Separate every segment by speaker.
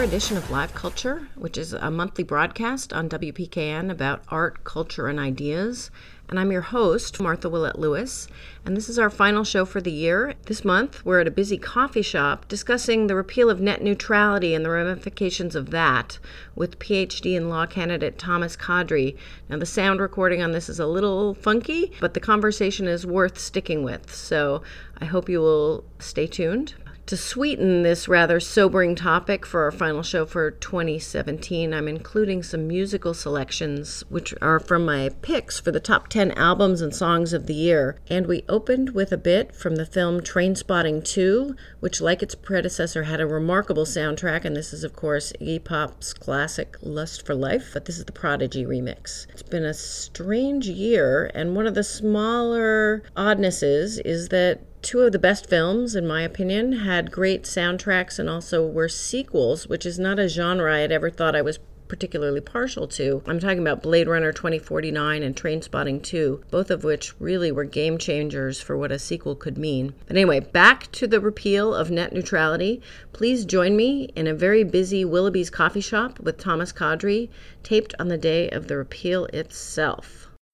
Speaker 1: edition of Live Culture, which is a monthly broadcast on WPKN about art, culture, and ideas. And I'm your host, Martha Willett Lewis, and this is our final show for the year. This month, we're at a busy coffee shop discussing the repeal of net neutrality and the ramifications of that with PhD in law candidate Thomas Kadri. Now, the sound recording on this is a little funky, but the conversation is worth sticking with, so I hope you will stay tuned. To sweeten this rather sobering topic for our final show for 2017, I'm including some musical selections, which are from my picks for the top 10 albums and songs of the year. And we opened with a bit from the film Trainspotting 2, which, like its predecessor, had a remarkable soundtrack. And this is, of course, Iggy Pop's classic Lust for Life, but this is the Prodigy remix. It's been a strange year, and one of the smaller oddnesses is that two of the best films, in my opinion, had great soundtracks and also were sequels, which is not a genre I had ever thought I was particularly partial to. I'm talking about Blade Runner 2049 and Trainspotting 2, both of which really were game changers for what a sequel could mean. But anyway, back to the repeal of net neutrality. Please join me in a very busy Willoughby's coffee shop with Thomas Kadri, taped on the day of the repeal itself.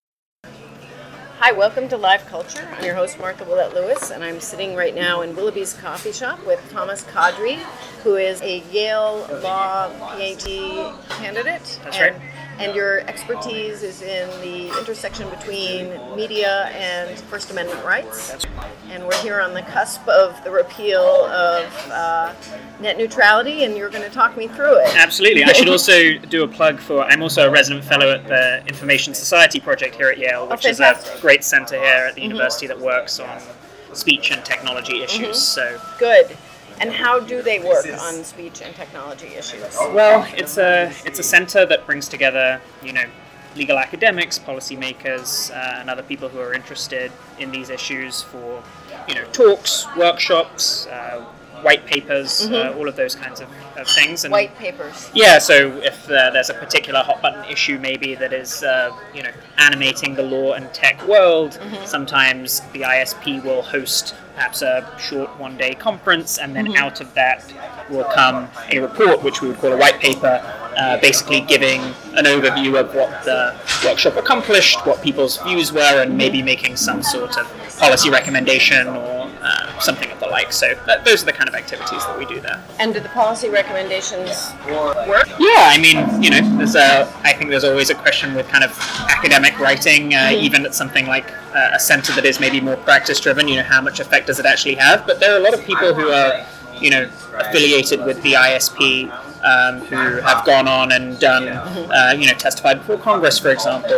Speaker 1: Hi, welcome to Live Culture. I'm your host, Martha Willett Lewis, and I'm sitting right now in Willoughby's coffee shop with Thomas Kadri, who is a Yale Law PhD candidate.
Speaker 2: That's right.
Speaker 1: And your expertise is in the intersection between media and First Amendment rights. And we're here on the cusp of the repeal of net neutrality, and you're going to talk me through it.
Speaker 2: Absolutely. I should also do a plug for, I'm also a resident fellow at the Information Society Project here at Yale, which is a great center here at the university that works on speech and technology issues. So
Speaker 1: good. And how do they work on speech and technology issues?
Speaker 2: Well, it's a center that brings together, legal academics, policymakers, and other people who are interested in these issues for, talks, workshops, white papers, all of those kinds of things. And
Speaker 1: white papers.
Speaker 2: Yeah, so if there's a particular hot button issue maybe that is, animating the law and tech world, sometimes the ISP will host perhaps a short one-day conference, and then out of that will come a report, which we would call a white paper, basically giving an overview of what the workshop accomplished, what people's views were, and maybe making some sort of policy recommendation or something of the like. So those are the kind of activities that we do there.
Speaker 1: And do the policy recommendations work?
Speaker 2: Yeah, I mean, I think there's always a question with kind of academic writing, even at something like a center that is maybe more practice-driven, how much effect does it actually have? But there are a lot of people who are, affiliated with the ISP, who have gone on and done, testified before Congress, for example,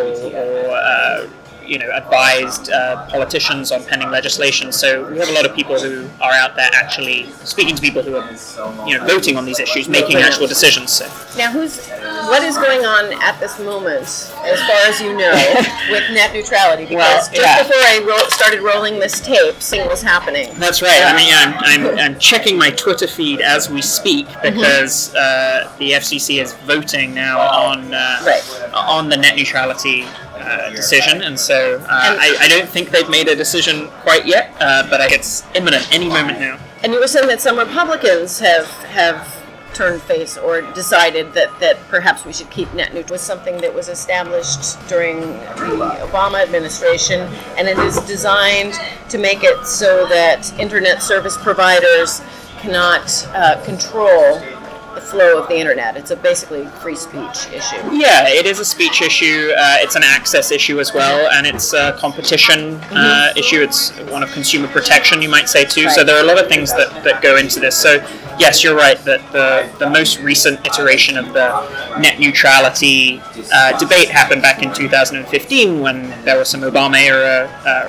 Speaker 2: or advised politicians on pending legislation. So we have a lot of people who are out there actually speaking to people who are, voting on these issues, making actual decisions. So.
Speaker 1: Now, what is going on at this moment, as far as you know, with net neutrality? Because before I started rolling this tape, something was happening.
Speaker 2: That's right. I mean, I'm checking my Twitter feed as we speak because the FCC is voting now on the net neutrality decision, and so I don't think they've made a decision quite yet, but it's imminent, any moment now.
Speaker 1: And you were saying that some Republicans have turned face or decided that perhaps we should keep net neutral. It was something that was established during the Obama administration, and it is designed to make it so that internet service providers cannot control the flow of the internet. It's a basically free speech issue.
Speaker 2: Yeah, it is a speech issue. It's an access issue as well, and it's a competition issue. It's one of consumer protection, you might say, too. Right. So there are a lot of things that go into this. So yes, you're right that the most recent iteration of the net neutrality debate happened back in 2015 when there was some Obama-era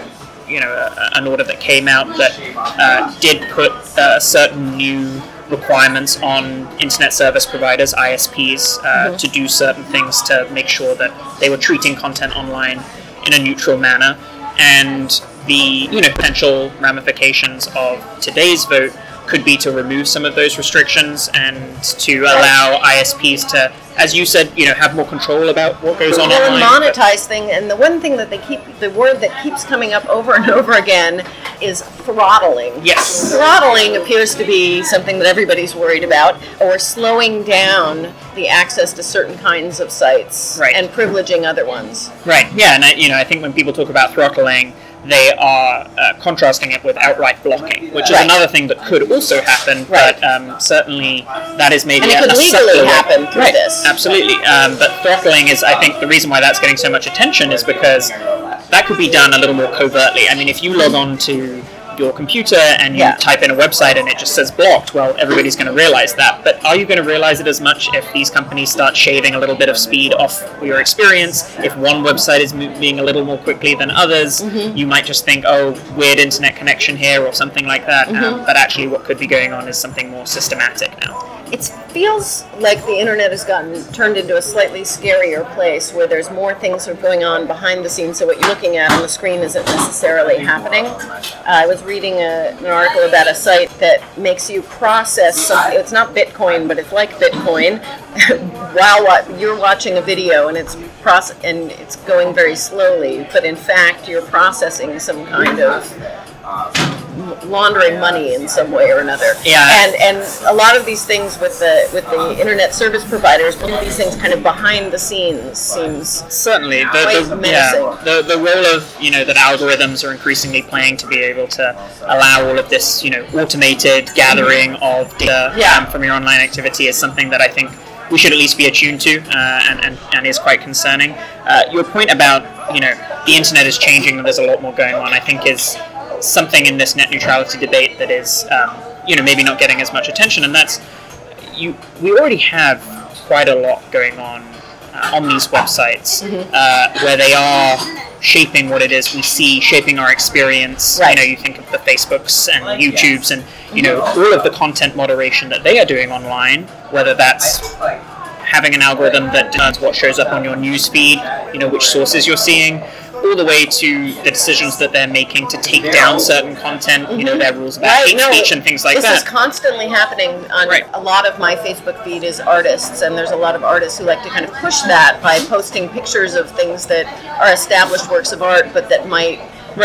Speaker 2: an order that came out that did put certain new requirements on internet service providers, ISPs, to do certain things to make sure that they were treating content online in a neutral manner. And the potential ramifications of today's vote could be to remove some of those restrictions and to allow ISPs to, as you said, have more control about what goes on online.
Speaker 1: Monetize thing, and the one thing that the word that keeps coming up over and over again is throttling.
Speaker 2: Yes.
Speaker 1: Throttling appears to be something that everybody's worried about, or slowing down the access to certain kinds of sites and privileging other ones.
Speaker 2: Right, yeah, and I think when people talk about throttling, they are contrasting it with outright blocking, which is another thing that could also happen, but certainly that is maybe
Speaker 1: and it could legally happen through this.
Speaker 2: Absolutely, but throttling is, I think, the reason why that's getting so much attention is because that could be done a little more covertly. I mean, if you log on to your computer and you type in a website and it just says blocked, well, everybody's going to realize that. But are you going to realize it as much if these companies start shaving a little bit of speed off your experience? If one website is moving a little more quickly than others, you might just think, oh, weird internet connection here or something like that. But actually what could be going on is something more systematic now.
Speaker 1: It feels like the internet has turned into a slightly scarier place where there's more things that are going on behind the scenes, so what you're looking at on the screen isn't necessarily happening. I was reading an article about a site that makes you process something. It's not Bitcoin, but it's like Bitcoin. While you're watching a video and it's going very slowly, but in fact you're processing some kind of laundering money in some way or another.
Speaker 2: Yeah.
Speaker 1: And a lot of these things with the internet service providers, all of these things kind of behind the scenes seems
Speaker 2: certainly the role of that algorithms are increasingly playing to be able to allow all of this automated gathering of data from your online activity is something that I think we should at least be attuned to and is quite concerning. Your point about the internet is changing and there's a lot more going on, I think is something in this net neutrality debate that is, maybe not getting as much attention, and that's we already have quite a lot going on these websites where they are shaping what it is we see, shaping our experience. You think of the Facebooks and YouTubes and all of the content moderation that they are doing online, whether that's having an algorithm that determines what shows up on your newsfeed, which sources you're seeing, all the way to the decisions that they're making to take down certain content, their rules about hate speech and things like that.
Speaker 1: This is constantly happening on a lot of my Facebook feed is artists, and there's a lot of artists who like to kind of push that by posting pictures of things that are established works of art, but that might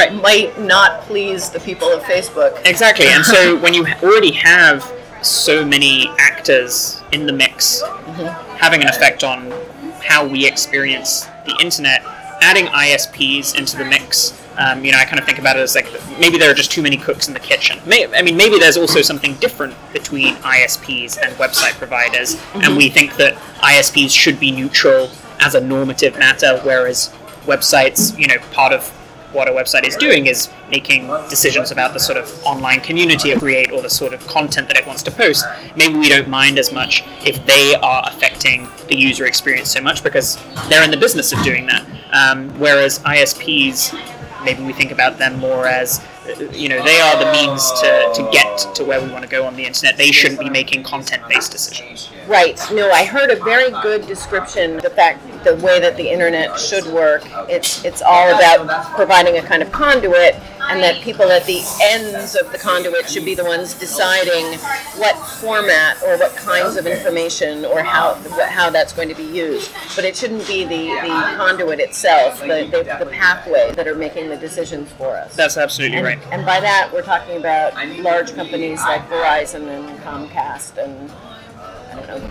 Speaker 1: not please the people of Facebook.
Speaker 2: Exactly, and so when you already have so many actors in the mix having an effect on how we experience the internet, adding ISPs into the mix, I kind of think about it as like maybe there are just too many cooks in the kitchen. Maybe there's also something different between ISPs and website providers, and we think that ISPs should be neutral as a normative matter, whereas websites, part of what a website is doing is making decisions about the sort of online community it create or the sort of content that it wants to post. Maybe we don't mind as much if they are affecting the user experience so much because they're in the business of doing that. Whereas ISPs, maybe we think about them more as, they are the means to get to where we want to go on the internet. They shouldn't be making content-based decisions.
Speaker 1: Right. No, I heard a very good description, the way that the internet should work. It's all about providing a kind of conduit, and that people at the ends of the conduit should be the ones deciding what format or what kinds of information or how that's going to be used. But it shouldn't be the conduit itself, the pathway that are making the decisions for us.
Speaker 2: That's absolutely right.
Speaker 1: And by that, we're talking about large companies like Verizon and Comcast and I don't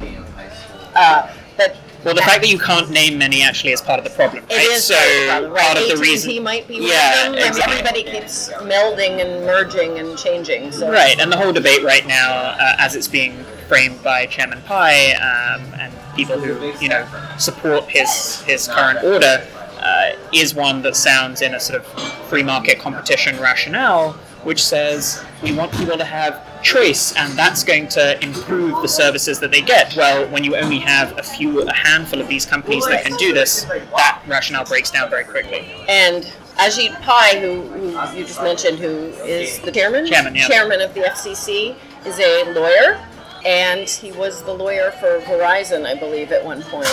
Speaker 1: know.
Speaker 2: Well, the fact that you can't name many actually is part of the problem, right?
Speaker 1: It is
Speaker 2: part of the reason.
Speaker 1: AT&T might be one of them. Exactly. Everybody keeps melding and merging and changing. So.
Speaker 2: Right, and the whole debate right now, as it's being framed by Chairman Pai and people who support his current order, is one that sounds in a sort of free market competition rationale, which says we want people to have choice, and that's going to improve the services that they get. Well, when you only have a handful of these companies that can do this, that rationale breaks down very quickly.
Speaker 1: And Ajit Pai, who you just mentioned, who is the chairman of the FCC, is a lawyer, and he was the lawyer for Verizon, I believe, at one point.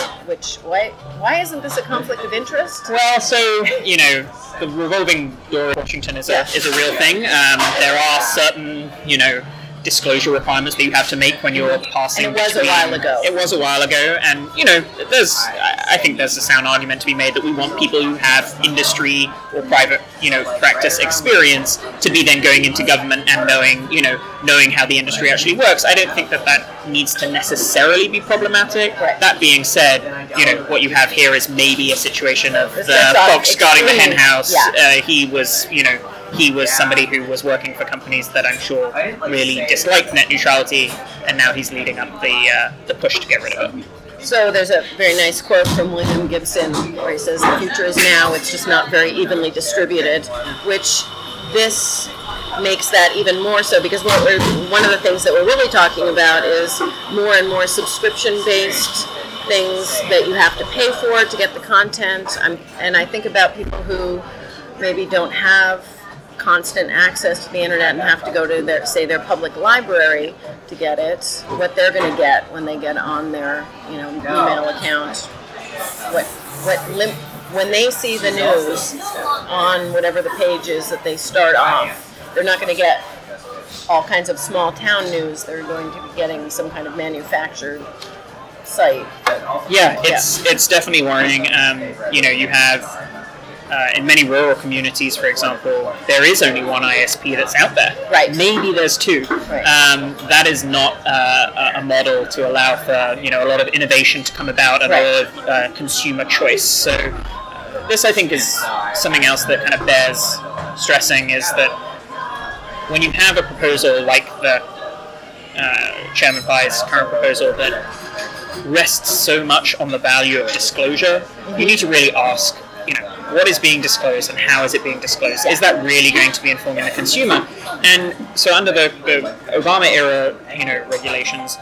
Speaker 1: Why isn't this a conflict of interest?
Speaker 2: Well, so the revolving door in Washington is a real thing. There are certain disclosure requirements that you have to make when you're passing.
Speaker 1: And it was a while ago.
Speaker 2: It was a while ago, and I think there's a sound argument to be made that we want people who have industry or private, practice experience to be then going into government and knowing how the industry actually works. I don't think that needs to necessarily be problematic.
Speaker 1: Right.
Speaker 2: That being said, what you have here is maybe a situation of the fox guarding the hen house.
Speaker 1: Yeah.
Speaker 2: He was somebody who was working for companies that I'm sure really disliked net neutrality, and now he's leading up the push to get rid of it.
Speaker 1: So there's a very nice quote from William Gibson where he says, "The future is now, it's just not very evenly distributed," which this makes that even more so, because one of the things that we're really talking about is more and more subscription-based things that you have to pay for to get the content. And I think about people who maybe don't have constant access to the internet and have to go to their public library to get it, what they're going to get when they get on their email account, when they see the news on whatever the page is that they start off, they're not going to get all kinds of small town news. They're going to be getting some kind of manufactured site.
Speaker 2: Yeah, it's definitely worrying. You have in many rural communities, for example, there is only one ISP that's out there.
Speaker 1: Right.
Speaker 2: Maybe there's two.
Speaker 1: Right.
Speaker 2: That is not a model to allow for a lot of innovation to come about and a lot of consumer choice. So this, I think, is something else that kind of bears stressing, is that when you have a proposal like the Chairman Pai's current proposal that rests so much on the value of disclosure, you need to really ask, what is being disclosed and how is it being disclosed? Is that really going to be informing the consumer? And so under the Obama era, regulations,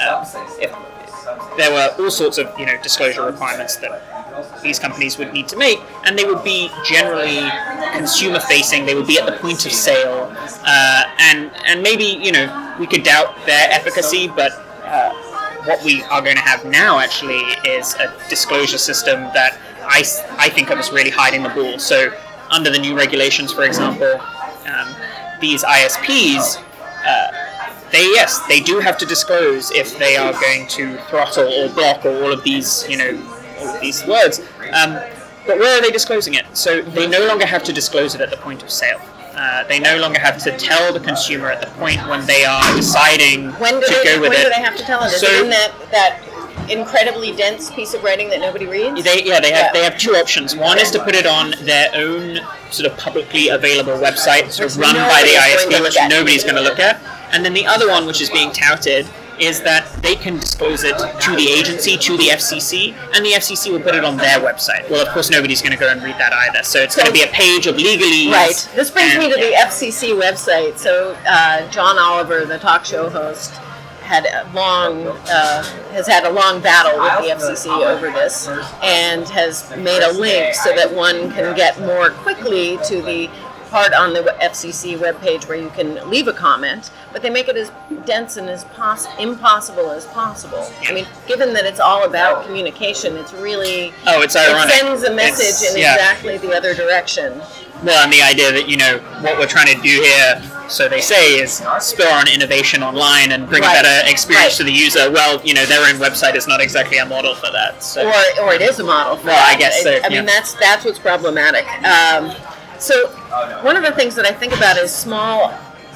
Speaker 2: there were all sorts of, disclosure requirements that these companies would need to make, and they would be generally consumer facing. They would be at the point of sale, and maybe, we could doubt their efficacy, but what we are going to have now actually is a disclosure system that I think of as really hiding the ball. So under the new regulations, for example, these ISPs, they do have to disclose if they are going to throttle or block or all of these words. But where are they disclosing it? So they no longer have to disclose it at the point of sale. They no longer have to tell the consumer at the point when they are deciding to go with it.
Speaker 1: When do they have to tell it? Is it in that incredibly dense piece of writing that nobody reads?
Speaker 2: They have two options. One is to put it on their own sort of publicly available website, sort of run by the ISP, which nobody's going to look at. And then the other one, which is being touted, is that they can disclose it to the agency, to the FCC, and the FCC will put it on their website. Well, of course, nobody's going to go and read that either. So it's going to be a page of legalese.
Speaker 1: Right. This brings me to the FCC website. So John Oliver, the talk show host, has had a long battle with the FCC over this, and has made a link so that one can get more quickly to the part on the FCC webpage where you can leave a comment, but they make it as dense and as impossible as possible. I mean, given that it's all about communication, it's really...
Speaker 2: Oh, it's ironic.
Speaker 1: It sends a message in exactly the other direction.
Speaker 2: Well, and the idea that, what we're trying to do here, so they say, is spur on innovation online and bring a better experience to the user. Well, their own website is not exactly a model for that. So.
Speaker 1: Or it is a model for that.
Speaker 2: I guess so.
Speaker 1: I mean, that's what's problematic. So one of the things that I think about is small...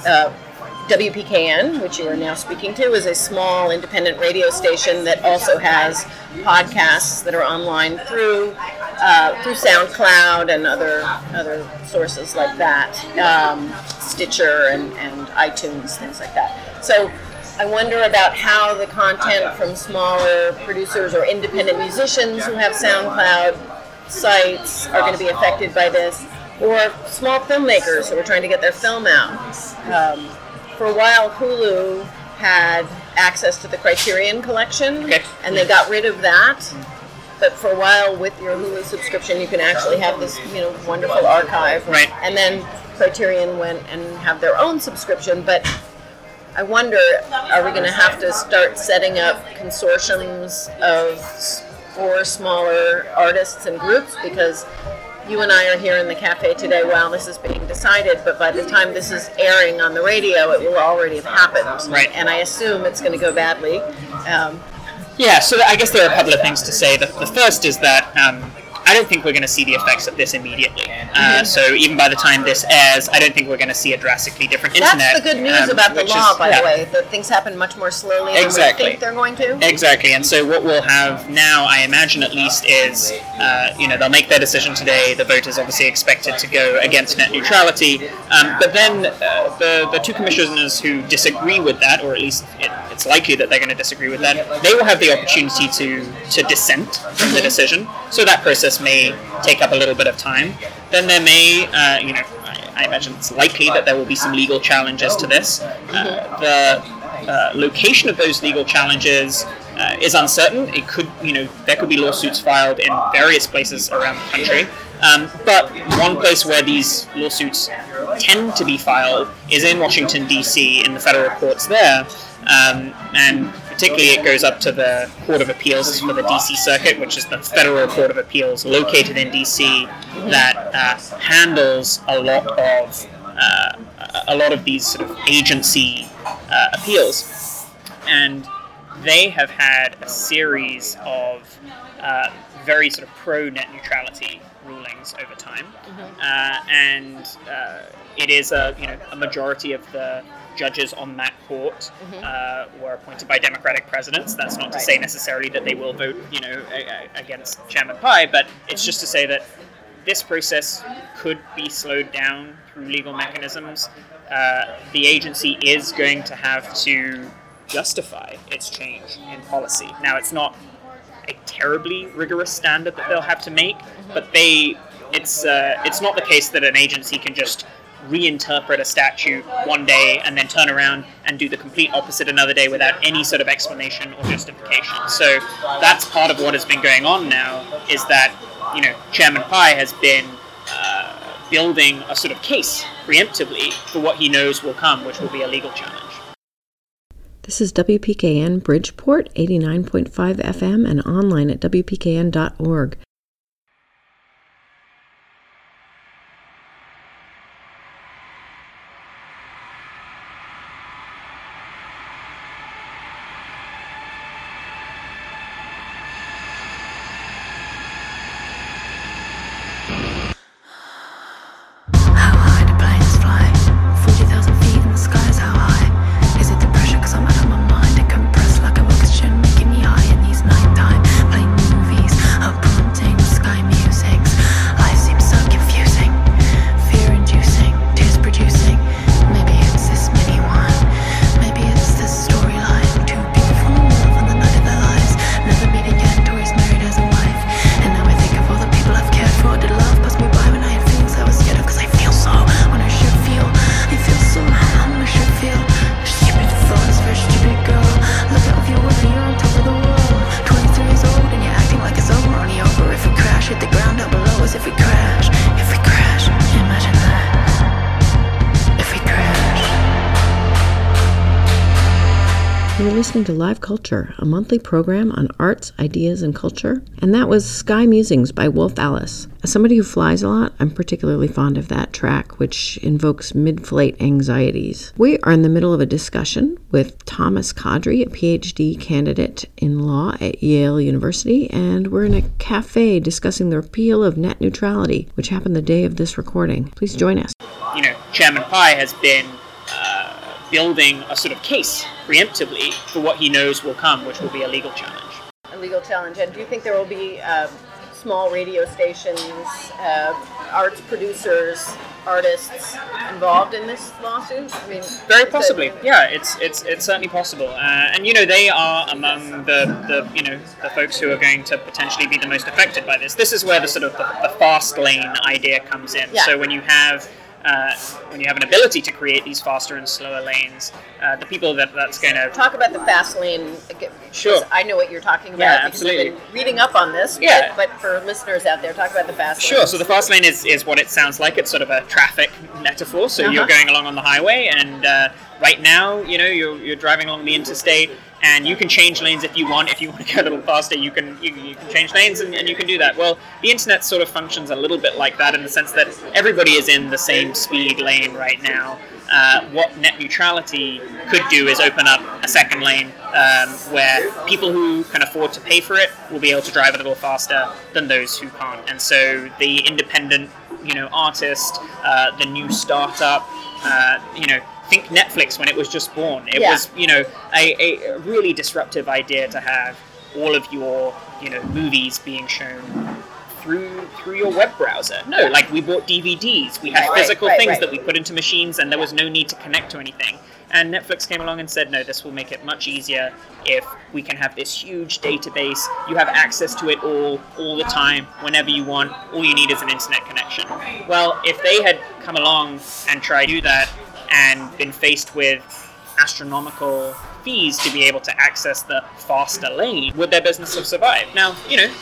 Speaker 1: WPKN, which you are now speaking to, is a small independent radio station that also has podcasts that are online through SoundCloud and other sources like that, Stitcher and iTunes, things like that. So I wonder about how the content from smaller producers or independent musicians who have SoundCloud sites are going to be affected by this, or small filmmakers who are trying to get their film out. For a while, Hulu had access to the Criterion Collection, and they got rid of that. But for a while, with your Hulu subscription, you can actually have this, wonderful archive.
Speaker 2: Right.
Speaker 1: And then Criterion went and have their own subscription. But I wonder, are we going to have to start setting up consortiums for smaller artists and groups? Because you and I are here in the cafe today while this is being decided, but by the time this is airing on the radio, it will already have happened.
Speaker 2: Right.
Speaker 1: And I assume it's going to go badly.
Speaker 2: Yeah, so I guess there are a couple of things to say. The first is that I don't think we're going to see the effects of this immediately. So even by the time this airs, I don't think we're going to see a drastically different internet.
Speaker 1: That's the good news about the law, by the way, that things happen much more slowly than we think they're going to.
Speaker 2: Exactly, and so what we'll have now, I imagine at least, is, they'll make their decision today. The vote is obviously expected to go against net neutrality. But then the two commissioners who disagree with that, or at least it's likely that they're going to disagree with that, they will have the opportunity to dissent from the decision. So that process may take up a little bit of time. Then there may, I imagine it's likely that there will be some legal challenges to this. The location of those legal challenges is uncertain. It could, there could be lawsuits filed in various places around the country. But one place where these lawsuits tend to be filed is in Washington, D.C., in the federal courts there. And particularly it goes up to the Court of Appeals for the D.C. Circuit, which is the federal Court of Appeals located in D.C. that handles a lot of these sort of agency appeals. And they have had a series of very sort of pro-net neutrality rulings over time. And it is a majority of the judges on that court were appointed by Democratic presidents. That's not to say necessarily that they will vote, against Chairman Pai, but it's just to say that this process could be slowed down through legal mechanisms. The agency is going to have to justify its change in policy. Now, it's not a terribly rigorous standard that they'll have to make, but it's not the case that an agency can just reinterpret a statute one day and then turn around and do the complete opposite another day without any sort of explanation or justification. So that's part of what has been going on now, is that Chairman Pai has been building a sort of case preemptively for what he knows will come, which will be a legal challenge.
Speaker 1: This is WPKN Bridgeport, 89.5 FM, and online at WPKN.org. You're listening to Live Culture, a monthly program on arts, ideas, and culture. And that was Sky Musings by Wolf Alice. As somebody who flies a lot, I'm particularly fond of that track, which invokes mid-flight anxieties. We are in the middle of a discussion with Thomas Kadri, a PhD candidate in law at Yale University, and we're in a cafe discussing the repeal of net neutrality, which happened the day of this recording. Please join us.
Speaker 2: Chairman Pai has been building a sort of case preemptively for what he knows will come, which will be a legal challenge.
Speaker 1: A legal challenge. And do you think there will be small radio stations, arts producers, artists involved in this lawsuit? I mean,
Speaker 2: very possibly. Yeah, it's certainly possible. And they are among the folks who are going to potentially be the most affected by this. This is where the sort of the fast lane idea comes in. Yeah. So when you have an ability to create these faster and slower lanes, the people that's going to...
Speaker 1: Talk about the fast lane.
Speaker 2: Sure.
Speaker 1: I know what you're talking about.
Speaker 2: Yeah, absolutely.
Speaker 1: I've been reading up on this,
Speaker 2: yeah.
Speaker 1: but for listeners out there, talk about the fast lane.
Speaker 2: Sure, so the fast lane is what it sounds like. It's sort of a traffic metaphor. So you're going along on the highway, and right now, you're driving along the interstate. and you can change lanes if you want. If you want to go a little faster, you can change lanes, and you can do that. Well, the internet sort of functions a little bit like that, in the sense that everybody is in the same speed lane right now. What net neutrality could do is open up a second lane where people who can afford to pay for it will be able to drive a little faster than those who can't. And so the independent, artist, the new startup, think Netflix when it was just born. It was, a really disruptive idea to have all of your, movies being shown through your web browser. No, like we bought DVDs. We had physical things that we put into machines, and there was no need to connect to anything. And Netflix came along and said, no, this will make it much easier if we can have this huge database. You have access to it all the time, whenever you want. All you need is an internet connection. Well, if they had come along and tried to do that and been faced with astronomical fees to be able to access the faster lane, would their business have survived? Now,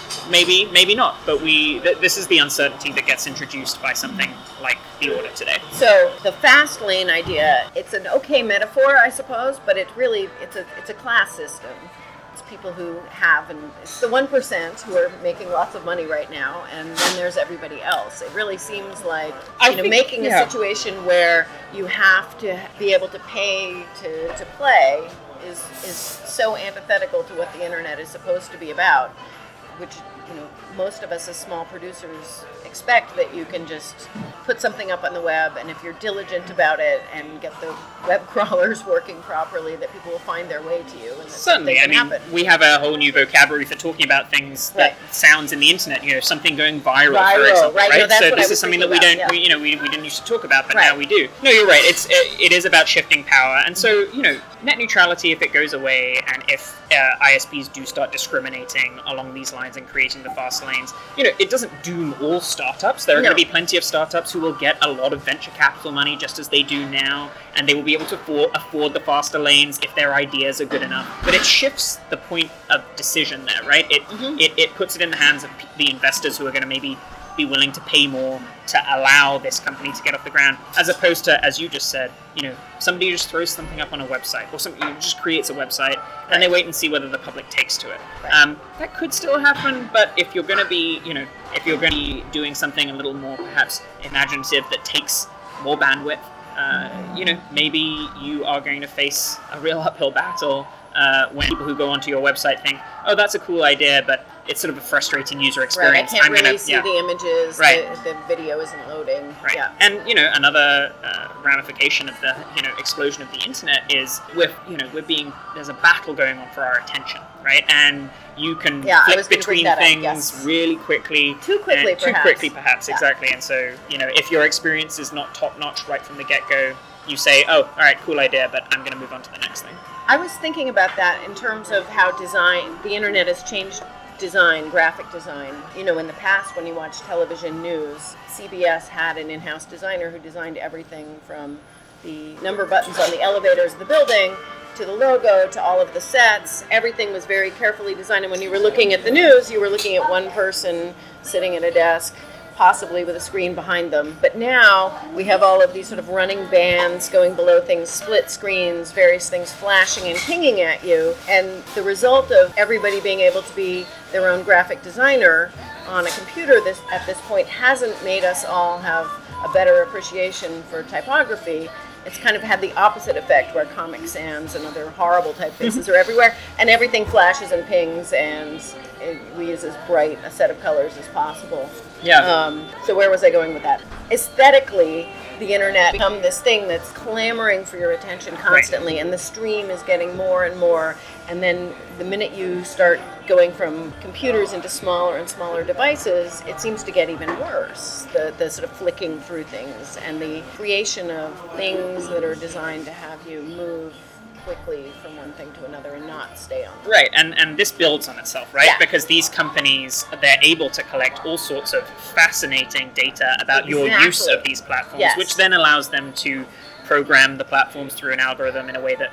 Speaker 2: maybe not, but this is the uncertainty that gets introduced by something like the order today.
Speaker 1: So the fast lane idea, it's an okay metaphor, I suppose, but it's a class system. It's people who have, and it's the 1% who are making lots of money right now, and then there's everybody else. It really seems like making a situation where you have to be able to pay to play is so antithetical to what the internet is supposed to be about, which most of us as small producers expect that you can just put something up on the web, and if you're diligent about it and get the web crawlers working properly, that people will find their way to you. And
Speaker 2: certainly, we have a whole new vocabulary for talking about things that sounds in the internet. Something going viral for example, right?
Speaker 1: No,
Speaker 2: so this is something that we don't, we didn't used to talk about, but now we do. No, you're right. It is about shifting power, and so net neutrality, if it goes away, and if ISPs do start discriminating along these lines and creating the fast lanes, it doesn't doom all startups. There are going to be plenty of startups who will get a lot of venture capital money, just as they do now, and they will be able to afford the faster lanes if their ideas are good enough. But it shifts the point of decision there, right? It puts it in the hands of the investors who are going to maybe be willing to pay more to allow this company to get off the ground, as opposed to, as you just said, somebody just throws something up on a website, or somebody just creates a website, and they wait and see whether the public takes to it. That could still happen, but if you're going to be, doing something a little more perhaps imaginative that takes more bandwidth, maybe you are going to face a real uphill battle when people who go onto your website think, oh, that's a cool idea, but it's sort of a frustrating user experience.
Speaker 1: Right, I can't really see the images. Right. The video isn't loading.
Speaker 2: Right. Yeah. And another ramification of the explosion of the internet is there's a battle going on for our attention, right? And you can flip between things really quickly.
Speaker 1: Too quickly,
Speaker 2: perhaps. Exactly. And so if your experience is not top notch right from the get go, you say, oh, all right, cool idea, but I'm going to move on to the next thing.
Speaker 1: I was thinking about that in terms of how the internet has changed design, graphic design. In the past when you watched television news, CBS had an in-house designer who designed everything from the number buttons on the elevators of the building to the logo to all of the sets. Everything was very carefully designed, and when you were looking at the news, you were looking at one person sitting at a desk, possibly with a screen behind them. But now we have all of these sort of running bands going below things, split screens, various things flashing and pinging at you. And the result of everybody being able to be their own graphic designer on a computer at this point hasn't made us all have a better appreciation for typography. It's kind of had the opposite effect, where Comic Sans and other horrible typefaces are everywhere, and everything flashes and pings, and we use as bright a set of colors as possible.
Speaker 2: Yeah.
Speaker 1: So where was I going with that? Aesthetically, the internet become this thing that's clamoring for your attention constantly, and the stream is getting more and more. And then the minute you start going from computers into smaller and smaller devices, it seems to get even worse. The sort of flicking through things and the creation of things that are designed to have you move quickly from one thing to another and not stay on them.
Speaker 2: Right, and this builds on itself, right? Yeah. Because these companies, they're able to collect all sorts of fascinating data about your use of these platforms, which then allows them to program the platforms through an algorithm in a way that,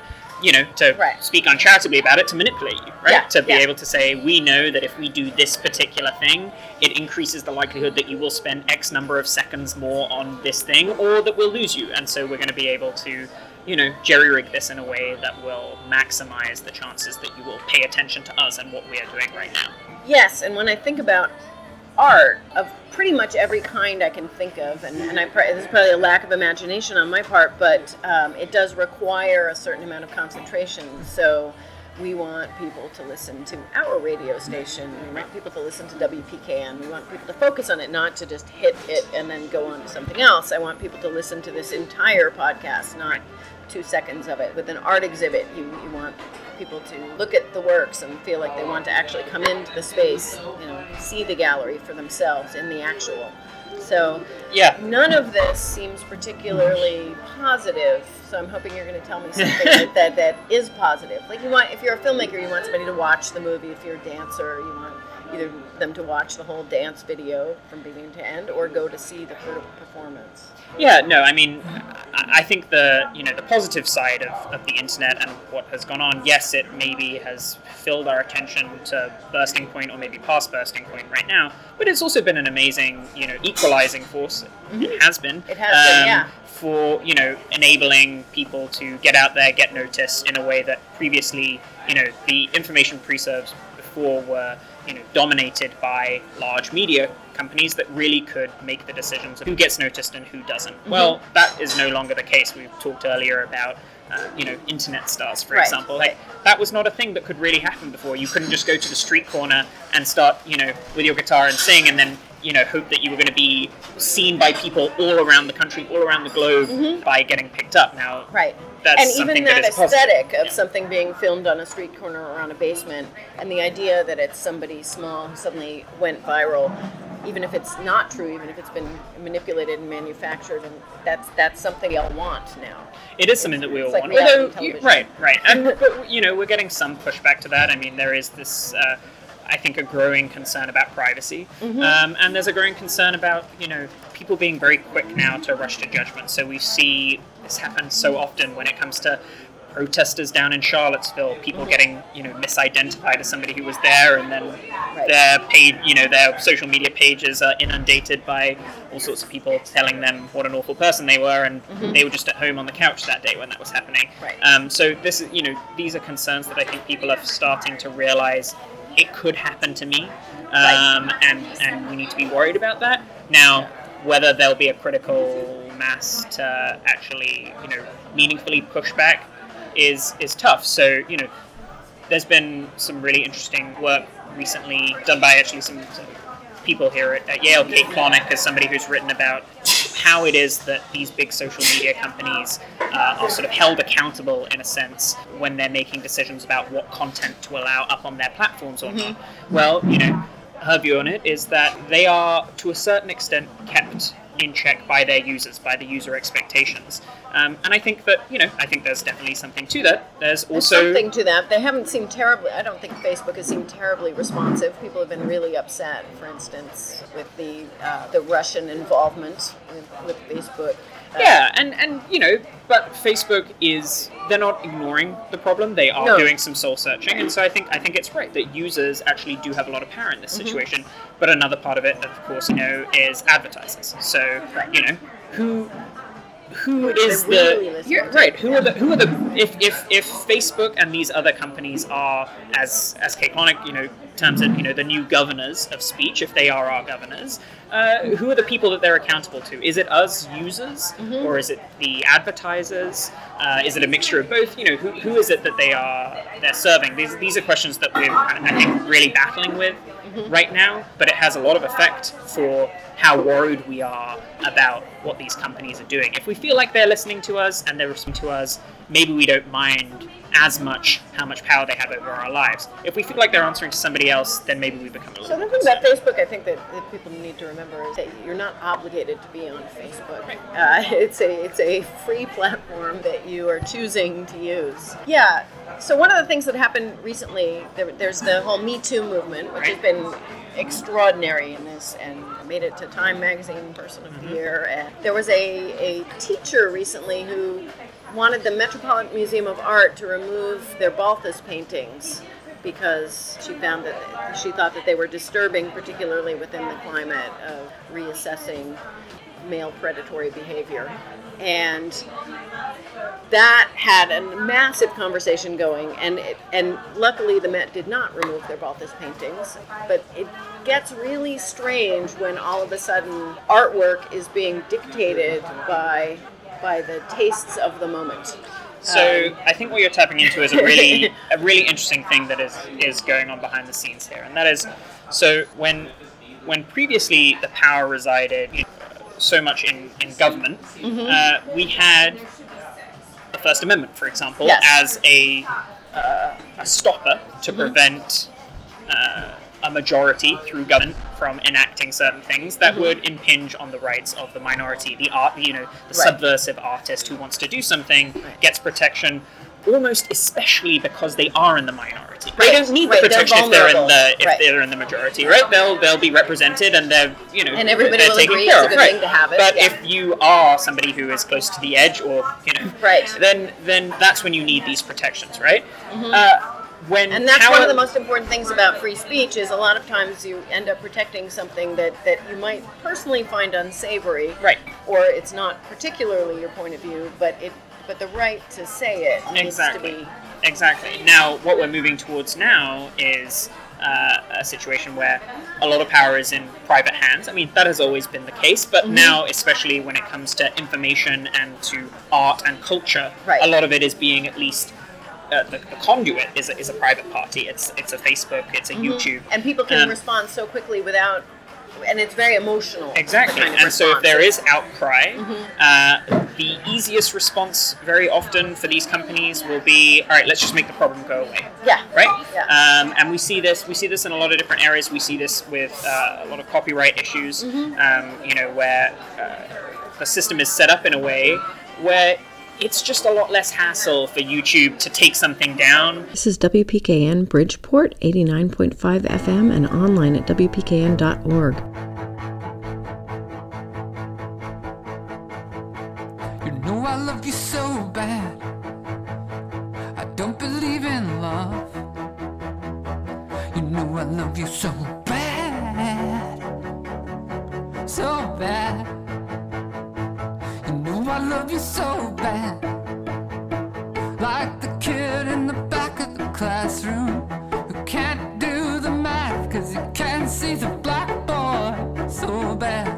Speaker 2: to speak uncharitably about it, to manipulate you, right? To be able to say, we know that if we do this particular thing, it increases the likelihood that you will spend X number of seconds more on this thing, or that we'll lose you. And so we're going to be able to jerry-rig this in a way that will maximize the chances that you will pay attention to us and what we are doing right now.
Speaker 1: Yes, and when I think about art of pretty much every kind I can think of, and this is probably a lack of imagination on my part, but it does require a certain amount of concentration. So we want people to listen to our radio station. We want people to listen to WPKN. We want people to focus on it, not to just hit it and then go on to something else. I want people to listen to this entire podcast, not 2 seconds of it. With an art exhibit, you want people to look at the works and feel like they want to actually come into the space, see the gallery for themselves in the actual. So none of this seems particularly positive. So I'm hoping you're going to tell me something that is positive. Like if you're a filmmaker, you want somebody to watch the movie. If you're a dancer, you want either them to watch the whole dance video from beginning to end or go to see the performance.
Speaker 2: Yeah, no, I mean, I think the positive side of the internet and what has gone on, yes, it maybe has filled our attention to bursting point or maybe past bursting point right now, but it's also been an amazing, equalizing force. Mm-hmm. It has been.
Speaker 1: It has been, yeah.
Speaker 2: For, enabling people to get out there, get noticed in a way that previously, the information preserves before were, dominated by large media companies that really could make the decisions of who gets noticed and who doesn't. Mm-hmm. Well, that is no longer the case. We've talked earlier about, internet stars, for example. Like, that was not a thing that could really happen before. You couldn't just go to the street corner and start, with your guitar and sing and then, hope that you were going to be seen by people all around the country, all around the globe by getting picked up. Now, that's
Speaker 1: and
Speaker 2: something
Speaker 1: even that aesthetic
Speaker 2: positive.
Speaker 1: of something being filmed on a street corner or on a basement, and the idea that it's somebody small who suddenly went viral, even if it's not true, even if it's been manipulated and manufactured, and that's something we all want now.
Speaker 2: It is something that we all
Speaker 1: like
Speaker 2: want. Right. And but, we're getting some pushback to that. I mean, there is this, I think, a growing concern about privacy, and there's a growing concern about, people being very quick now to rush to judgment. So we see this happen so often when it comes to protesters down in Charlottesville, people getting, misidentified as somebody who was there, and then their social media pages are inundated by all sorts of people telling them what an awful person they were, and they were just at home on the couch that day when that was happening. So this is, these are concerns that I think people are starting to realize it could happen to me, and we need to be worried about that. Now, whether there'll be a critical mass to actually, meaningfully push back is tough. So, there's been some really interesting work recently done by actually some people here at Yale. Kate Klonick is somebody who's written about how it is that these big social media companies are sort of held accountable, in a sense, when they're making decisions about what content to allow up on their platforms or not. Well, her view on it is that they are, to a certain extent, kept in check by their users, by the user expectations. And I think that, I think there's definitely something to that. There's
Speaker 1: something to that. They haven't seemed terribly, I don't think Facebook has seemed terribly responsive. People have been really upset, for instance, with the Russian involvement with Facebook. But Facebook they're not ignoring the problem. They are doing some soul searching, and so I think it's right that users actually do have a lot of power in this situation. But another part of it, of course, is advertisers. So who is who are the if Facebook and these other companies are, as Kate Klonick terms it, the new governors of speech, if they are our governors, who are the people that they're accountable to? Is it us users, or is it the advertisers? Is it a mixture of both? Who is it that they're serving? These are questions that we're, I think, really battling with right now, but it has a lot of effect for how worried we are about what these companies are doing. If we feel like they're listening to us and they're responding to us, maybe we don't mind as much how much power they have over our lives. If we feel like they're answering to somebody else, then maybe we become a little bit concerned. The thing about Facebook, I think that people need to remember is that you're not obligated to be on Facebook. It's a free platform that you are choosing to use. Yeah. So one of the things that happened recently, there's the whole Me Too movement, which has been extraordinary in this, and made it to Time Magazine Person of the Year. And there was a teacher recently who wanted the Metropolitan Museum of Art to remove their Balthus paintings because she thought that they were disturbing, particularly within the climate of reassessing male predatory behavior. And that had a massive conversation going, and luckily the Met did not remove their Balthus paintings, but it gets really strange when all of a sudden artwork is being dictated by the tastes of the moment.
Speaker 2: So I think what you're tapping into is a really interesting thing that is going on behind the scenes here, and that is, so when previously the power resided so much in government, we had the First Amendment, for example, as a stopper to prevent a majority through government from enacting certain things that would impinge on the rights of the minority. The subversive artist who wants to do something gets protection, almost especially because they are in the minority. They don't need the protection if they're in the majority, right? They'll be represented, and they're
Speaker 1: and everybody will agree it's a good thing to have it.
Speaker 2: But if you are somebody who is close to the edge, or then that's when you need these protections, right?
Speaker 1: And that's one of the most important things about free speech, is a lot of times you end up protecting something that you might personally find unsavory, or it's not particularly your point of view, but the right to say it needs to be...
Speaker 2: Exactly. Now, what we're moving towards now is a situation where a lot of power is in private hands. I mean, that has always been the case, but now, especially when it comes to information and to art and culture, a lot of it is being at least... the conduit is a private party. It's a Facebook, it's a YouTube.
Speaker 1: And people can respond so quickly without... And it's very emotional.
Speaker 2: Exactly. And so if there is outcry, the easiest response very often for these companies will be, all right, let's just make the problem go away.
Speaker 1: Yeah.
Speaker 2: Right?
Speaker 1: Yeah.
Speaker 2: And we see this in a lot of different areas. We see this with a lot of copyright issues, where the system is set up in a way where it's just a lot less hassle for YouTube to take something down.
Speaker 1: This is WPKN Bridgeport, 89.5 FM, and online at WPKN.org.
Speaker 3: You know I love you so bad. I don't believe in love. You know I love you so bad. So bad. I love you so bad. Like the kid in the back of the classroom who can't do the math cause he can't see the blackboard. So bad.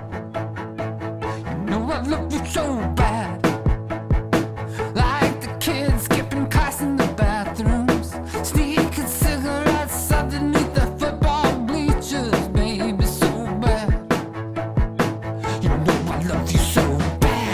Speaker 3: You know I love you so bad. Like the kids skipping class in the bathrooms, sneaking cigarettes underneath the football bleachers. Baby, so bad. You know I love you so bad.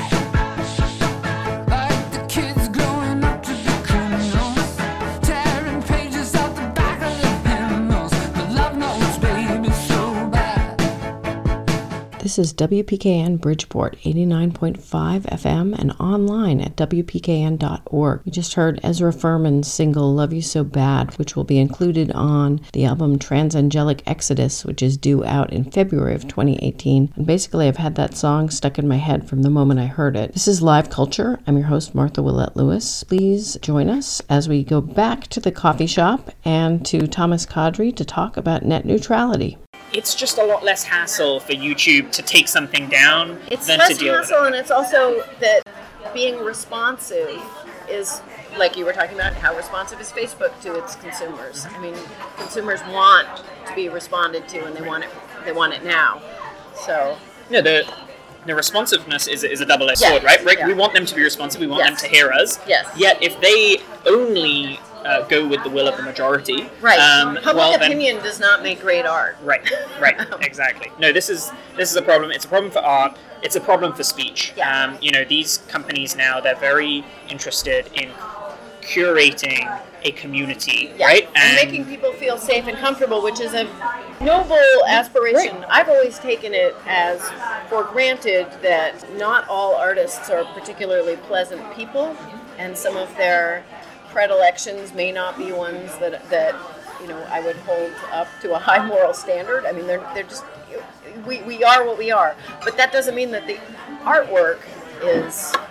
Speaker 1: This is WPKN Bridgeport, 89.5 FM, and online at WPKN.org. We just heard Ezra Furman's single, Love You So Bad, which will be included on the album Transangelic Exodus, which is due out in February of 2018. And basically, I've had that song stuck in my head from the moment I heard it. This is Live Culture. I'm your host, Martha Willett Lewis. Please join us as we go back to the coffee shop and to Thomas Kadri to talk about net neutrality.
Speaker 2: It's just a lot less hassle for YouTube to take something down than to deal with it.
Speaker 1: It's less hassle, and it's also that being responsive is, like you were talking about, how responsive is Facebook to its consumers. I mean, consumers want to be responded to, and they want it now. So
Speaker 2: the responsiveness is a double-edged sword, right?
Speaker 1: Yeah.
Speaker 2: We want them to be responsive. We want them to hear us.
Speaker 1: Yes.
Speaker 2: Yet if they only go with the will of the majority.
Speaker 1: Right. Public opinion does not make great art.
Speaker 2: Right. Exactly. No, this is a problem. It's a problem for art. It's a problem for speech.
Speaker 1: Yeah.
Speaker 2: These companies now, they're very interested in curating a community, right?
Speaker 1: And making people feel safe and comfortable, which is a noble aspiration. Right. I've always taken it as for granted that not all artists are particularly pleasant people, and some of their predilections may not be ones that I would hold up to a high moral standard. I mean, they're just, we are what we are, but that doesn't mean that the artwork is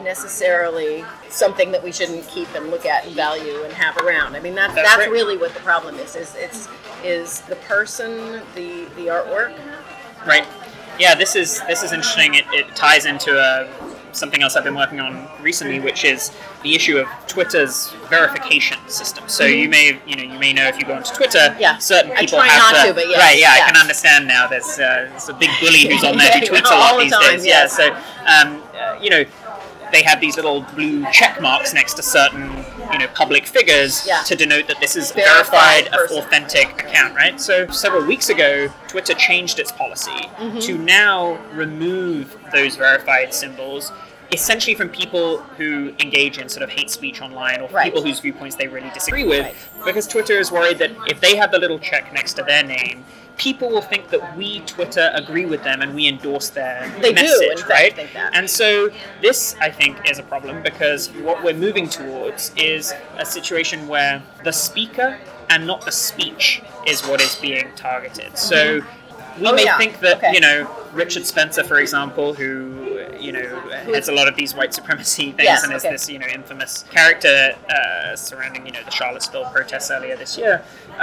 Speaker 1: necessarily something that we shouldn't keep and look at and value and have around. I mean, that's
Speaker 2: right.
Speaker 1: really what the problem is the person, the artwork.
Speaker 2: Right. Yeah, this is interesting. It ties into something else I've been working on recently, which is the issue of Twitter's verification system. So you may know if you go onto Twitter, certain people
Speaker 1: I try
Speaker 2: have
Speaker 1: not to, but yes.
Speaker 2: Right, yeah,
Speaker 1: yes.
Speaker 2: I can understand now. There's a big bully who's on there who tweets a lot
Speaker 1: All the
Speaker 2: these
Speaker 1: time,
Speaker 2: days.
Speaker 1: yes.
Speaker 2: Yeah, so they have these little blue check marks next to certain public figures to denote that this is a verified, authentic account, right? So several weeks ago, Twitter changed its policy to now remove those verified symbols, essentially from people who engage in sort of hate speech online or people whose viewpoints they really disagree with, because Twitter is worried that if they have the little check next to their name, people will think that we, Twitter, agree with them and we endorse their message, right?
Speaker 1: Think that.
Speaker 2: And so this, I think, is a problem, because what we're moving towards is a situation where the speaker and not the speech is what is being targeted. So we may think that, Richard Spencer, for example, who, heads a lot of these white supremacy things and is this, infamous character surrounding, the Charlottesville protests earlier this year,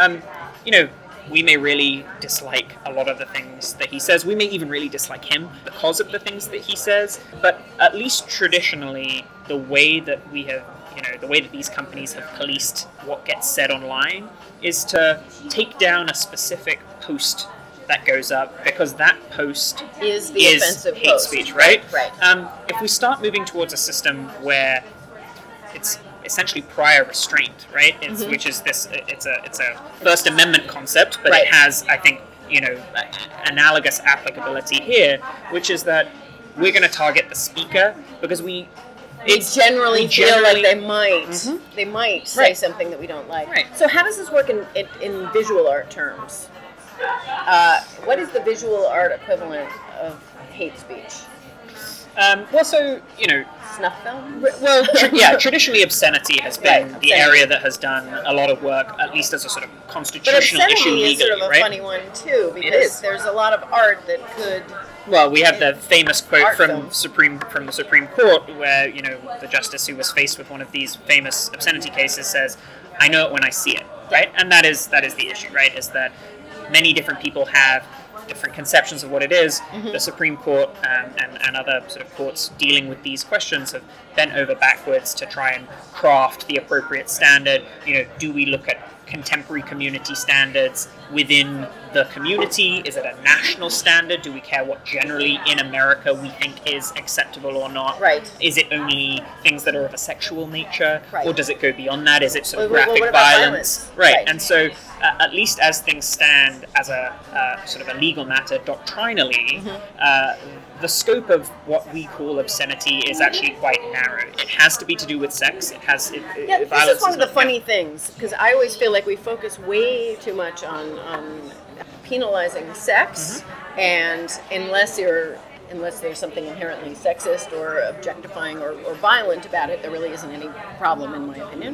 Speaker 2: we may really dislike a lot of the things that he says. We may even really dislike him because of the things that he says. But at least traditionally, the way that we have, the way that these companies have policed what gets said online is to take down a specific post that goes up, because that post
Speaker 1: is the offensive
Speaker 2: hate
Speaker 1: post.
Speaker 2: Speech, right?
Speaker 1: Right.
Speaker 2: If we start moving towards a system where it's essentially prior restraint, right? Which is this. It's a First Amendment concept, but it has, I think, analogous applicability here, which is that we're going to target the speaker because we
Speaker 1: generally feel like they might say something that we don't like.
Speaker 2: Right.
Speaker 1: So how does this work in visual art terms? What is the visual art equivalent of hate speech? Snuff film?
Speaker 2: Traditionally obscenity has been the area that has done a lot of work, at least as a sort of constitutional issue legally,
Speaker 1: is sort of a funny one too, because there's a lot of art that could...
Speaker 2: Well, we have the famous quote from the Supreme Court where, the justice who was faced with one of these famous obscenity cases says, "I know it when I see it," right? And that is the issue, right? Is that many different people have different conceptions of what it is. The Supreme Court and other sort of courts dealing with these questions have bent over backwards to try and craft the appropriate standard. Do we look at contemporary community standards within the community? Is it a national standard? Do we care what generally in America we think is acceptable or not?
Speaker 1: Right.
Speaker 2: Is it only things that are of a sexual nature?
Speaker 1: Right.
Speaker 2: Or does it go beyond that? Is it sort of graphic violence? Right. And so at least as things stand as a sort of a legal matter doctrinally, the scope of what we call obscenity is actually quite narrow. It has to be to do with sex. Violence
Speaker 1: this is one of the funny things, because I always feel like we focus way too much on penalizing sex, and unless there's something inherently sexist or objectifying or violent about it, there really isn't any problem, in my opinion.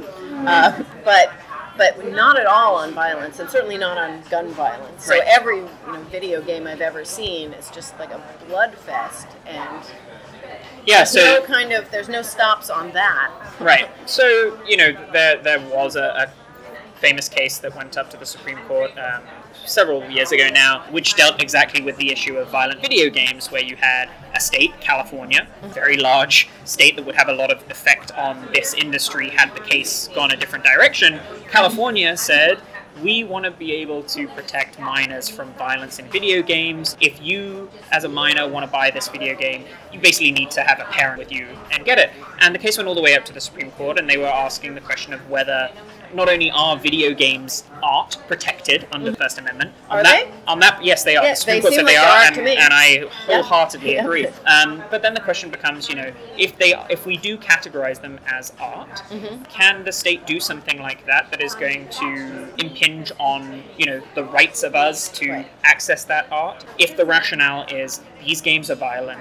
Speaker 1: But not at all on violence, and certainly not on gun violence. So every video game I've ever seen is just like a blood fest, and there's no stops on that.
Speaker 2: Right. So there was a famous case that went up to the Supreme Court several years ago now, which dealt exactly with the issue of violent video games, where you had a state, California, a very large state that would have a lot of effect on this industry had the case gone a different direction. California said, we want to be able to protect minors from violence in video games. If you, as a minor, want to buy this video game, you basically need to have a parent with you and get it. And the case went all the way up to the Supreme Court, and they were asking the question of whether not only are video games art protected under the First Amendment.
Speaker 1: Are they?
Speaker 2: On that, yes, they are.
Speaker 1: Yeah,
Speaker 2: the Supreme
Speaker 1: they
Speaker 2: Court
Speaker 1: seem
Speaker 2: said they
Speaker 1: like
Speaker 2: are,
Speaker 1: art to me.
Speaker 2: and I wholeheartedly
Speaker 1: Yeah.
Speaker 2: agree. But then the question becomes, if we do categorize them as art, can the state do something like that is going to impinge on, the rights of us to access that art? If the rationale is these games are violent,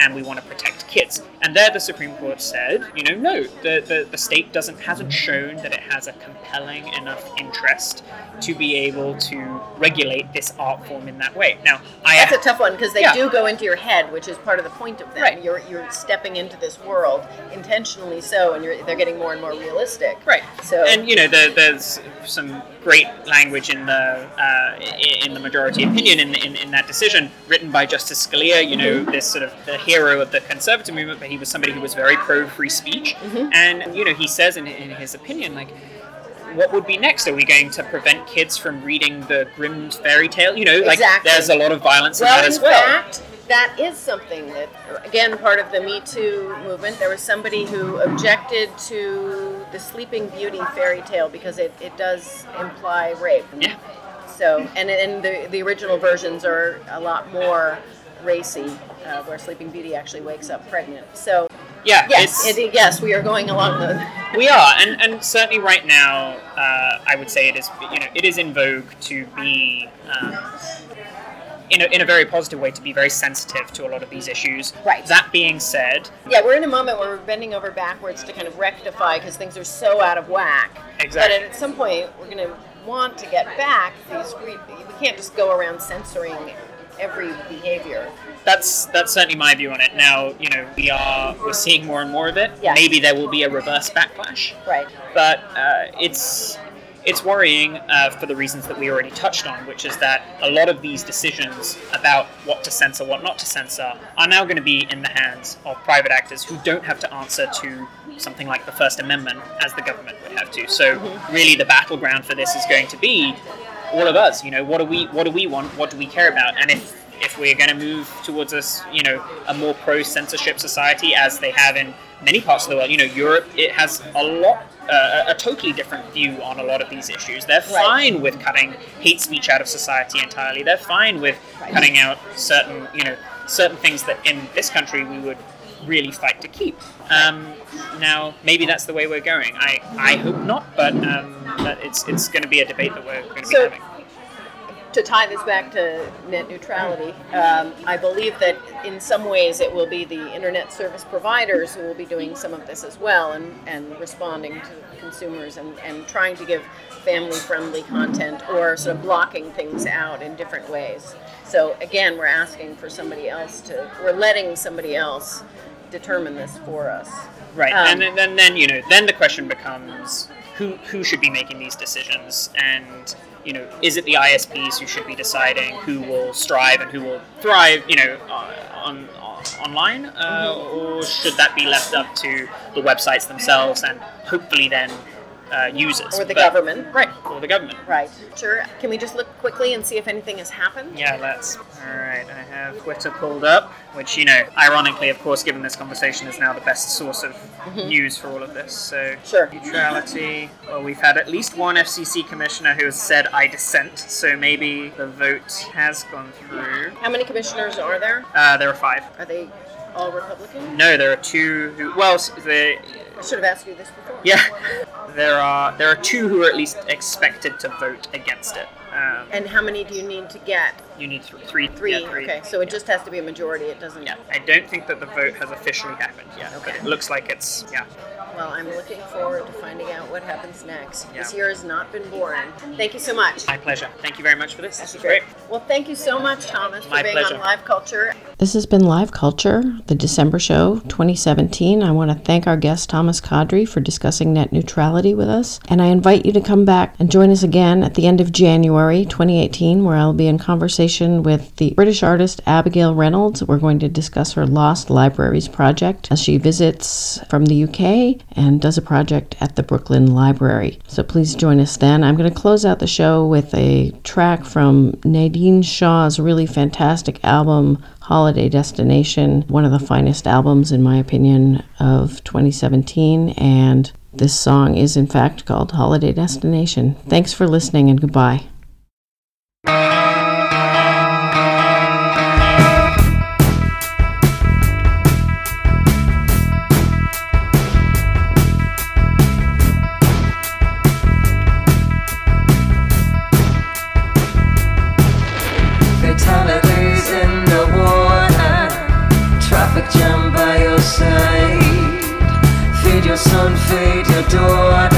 Speaker 2: and we want to protect kids. And there the Supreme Court said, no, the state hasn't shown that it has a compelling enough interest to be able to regulate this art form in that way. Now,
Speaker 1: that's a tough one, because they do go into your head, which is part of the point of them.
Speaker 2: Right.
Speaker 1: You're stepping into this world intentionally so, and they're getting more and more realistic.
Speaker 2: Right.
Speaker 1: So,
Speaker 2: and there's some great language in the majority opinion in that decision, written by Justice Scalia. This sort of the hero of the conservative movement, but he was somebody who was very pro free speech. And he says in his opinion, like, what would be next? Are we going to prevent kids from reading the Grimm fairy tale?
Speaker 1: Exactly.
Speaker 2: There's a lot of violence in that as well.
Speaker 1: In fact, that is something that, again, part of the Me Too movement. There was somebody who objected to the Sleeping Beauty fairy tale because it does imply rape.
Speaker 2: Yeah.
Speaker 1: So, and the original versions are a lot more racy, where Sleeping Beauty actually wakes up pregnant. So,
Speaker 2: yeah,
Speaker 1: yes, we are going along the.
Speaker 2: We are, and certainly right now, I would say it is in vogue to be. In a very positive way, to be very sensitive to a lot of these issues.
Speaker 1: Right.
Speaker 2: That being said...
Speaker 1: Yeah, we're in a moment where we're bending over backwards to kind of rectify, because things are so out of whack.
Speaker 2: Exactly.
Speaker 1: But at some point, we're going to want to get back these... We can't just go around censoring every behavior.
Speaker 2: That's certainly my view on it. Now, we're seeing more and more of it.
Speaker 1: Yes.
Speaker 2: Maybe there will be a reverse backlash.
Speaker 1: Right.
Speaker 2: But it's worrying for the reasons that we already touched on, which is that a lot of these decisions about what to censor, what not to censor, are now going to be in the hands of private actors who don't have to answer to something like the First Amendment as the government would have to. So really the battleground for this is going to be all of us. What do we want? What do we care about? And if we're going to move towards a more pro-censorship society, as they have in many parts of the world, Europe, it has a totally different view on a lot of these issues. They're fine with cutting hate speech out of society entirely. They're fine with cutting out certain things that in this country we would really fight to keep. Now, maybe that's the way we're going. I hope not, but it's going to be a debate that we're going to be having.
Speaker 1: To tie this back to net neutrality, I believe that in some ways it will be the internet service providers who will be doing some of this as well, and responding to consumers and trying to give family-friendly content, or sort of blocking things out in different ways. So again, we're asking for we're letting somebody else determine this for us.
Speaker 2: Right, and then the question becomes who should be making these decisions, and is it the ISPs who should be deciding who will strive and who will thrive, online, or should that be left up to the websites themselves and hopefully then users?
Speaker 1: Or the government.
Speaker 2: Right, or the government.
Speaker 1: Right. Sure. Can we just look quickly and see if anything has happened?
Speaker 2: Yeah, let's. All right, I have Twitter pulled up, which, ironically, of course, given this conversation, is now the best source of news for all of this. So,
Speaker 1: sure.
Speaker 2: Neutrality. Well, we've had at least one FCC commissioner who has said, I dissent, so maybe the vote has gone through.
Speaker 1: How many commissioners are there?
Speaker 2: There are 5.
Speaker 1: Are they all Republican?
Speaker 2: No, there are 2 who... Well, I
Speaker 1: should have asked you this before.
Speaker 2: Yeah. There are 2 who are at least expected to vote against it.
Speaker 1: And how many do you need to get?
Speaker 2: You need 3.
Speaker 1: 3.
Speaker 2: Yeah, 3.
Speaker 1: Okay, so it just has to be a majority. It doesn't.
Speaker 2: Yeah, I don't think that the vote has officially happened yet.
Speaker 1: Okay.
Speaker 2: It looks like it's
Speaker 1: Well, I'm looking forward to finding out what happens next.
Speaker 2: Yeah.
Speaker 1: This year has not been boring. Thank you so much.
Speaker 2: My pleasure. Thank you very much for this.
Speaker 1: That's
Speaker 2: This is
Speaker 1: great.
Speaker 2: great.
Speaker 1: Well, thank you so much, Thomas, for
Speaker 2: My
Speaker 1: being
Speaker 2: pleasure.
Speaker 1: on Live Culture.
Speaker 4: This has been Live Culture, the December show 2017. I want to thank our guest Thomas Kadri for discussing net neutrality with us. And I invite you to come back and join us again at the end of January 2018, where I'll be in conversation with the British artist Abigail Reynolds. We're going to discuss her Lost Libraries project as she visits from the UK and does a project at the Brooklyn Library. So please join us then. I'm going to close out the show with a track from Nadine Shaw's really fantastic album, Holiday Destination, one of the finest albums, in my opinion, of 2017. And this song is, in fact, called Holiday Destination. Thanks for listening, and goodbye.
Speaker 3: Fatalities in the water, traffic
Speaker 5: your sun fade, your door